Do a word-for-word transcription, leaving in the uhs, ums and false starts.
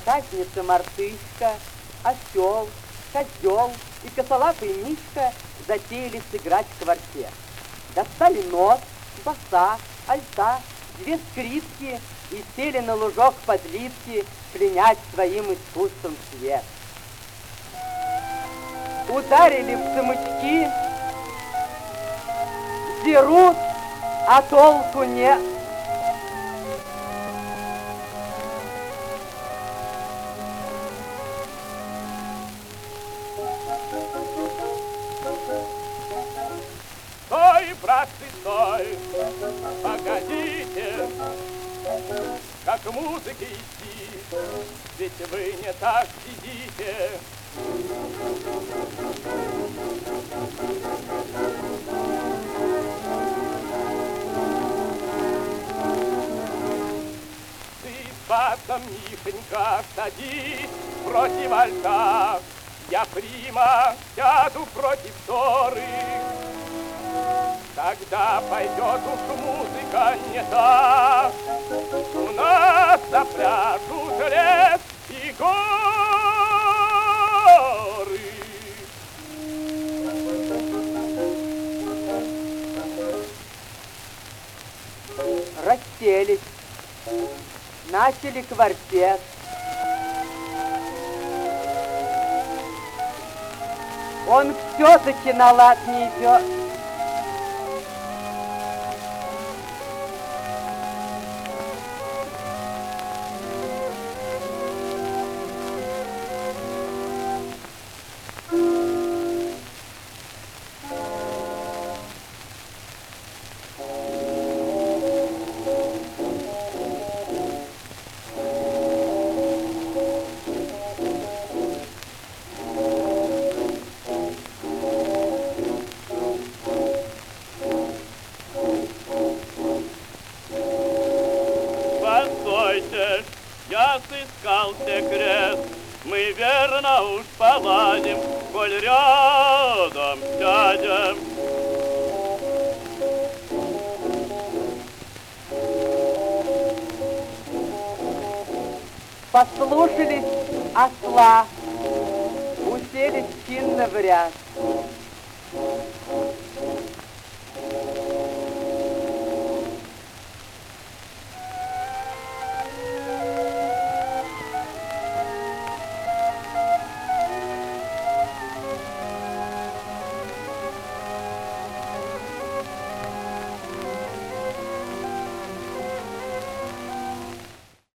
проказница мартышка, осел, козел и косолапый Мишка затеяли сыграть квартет. Достали нот, баса, альта, две скрипки и сели на лужок подливки принять своим искусством свет. Ударили в смычки, дерут, а толку нет. Стой, братцы, стой, погодите, как музыка идти, ведь вы не так сидите. Ты с басом, Мишенька, садись против альта, я прима сяду против торы. Тогда пойдет уж музыка не та, у нас запляшут лес и горы. Расселись, начали квартет. Он все-таки на лад не идет. Постойте, я сыскал секрет, мы верно уж поладим, коль рядом сядем. Послушались осла, уселись чинно в ряд.